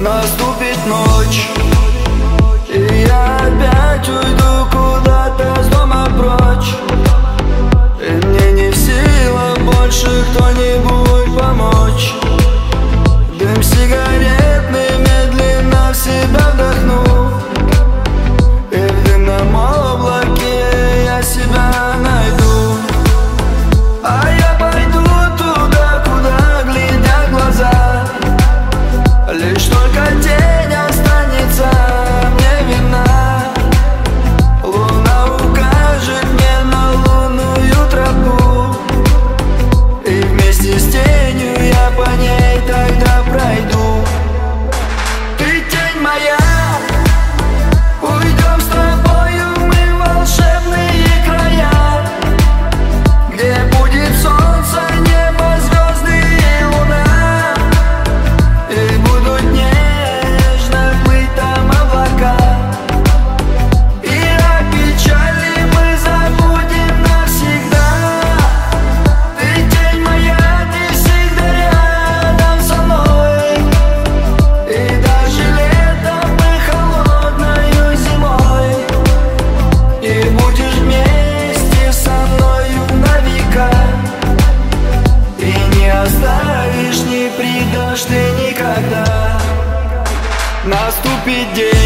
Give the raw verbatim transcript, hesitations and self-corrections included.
наступит ночь, и я опять уйду куда-то с дома прочь. И мне не в силах больше кто-нибудь помочь. Дым сигаретный медленно в себя вдохну, и в дымном облаке я себя найду. А я пойду туда, куда глядят глаза. Лишь только тень останется мне видна. Луна укажет мне на лунную тропу, и вместе с тенью я по ней тогда пройду. Ты тень моя, уйдем с тобою мы в волшебные края, где будет солнце, небо, звезды и луна, и будут нежно плыть там облака. И о печали мы забудем навсегда. Ты тень моя, ты всегда рядом со мной, и даже летом и холодною зимой. И будешь вместе со мною на века, и не оставишь, не предашь ты никогда. Наступит день,